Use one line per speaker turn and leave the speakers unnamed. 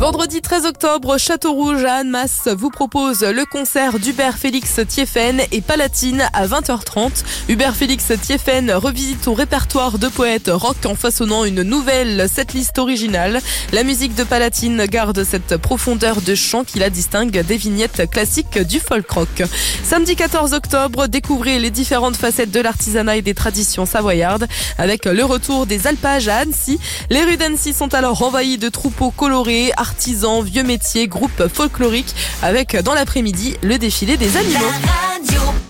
Vendredi 13 octobre, Château-Rouge à Annemasse vous propose le concert d'Hubert Félix Thiéfaine et Palatine à 20h30. Hubert Félix Thiéfaine revisite au répertoire de poètes rock en façonnant une nouvelle setlist originale. La musique de Palatine garde cette profondeur de chant qui la distingue des vignettes classiques du folk rock. Samedi 14 octobre, découvrez les différentes facettes de l'artisanat et des traditions savoyardes avec le retour des alpages à Annecy. Les rues d'Annecy sont alors envahies de troupeaux colorés, artisans, vieux métiers, groupes folkloriques avec dans l'après-midi le défilé des animaux.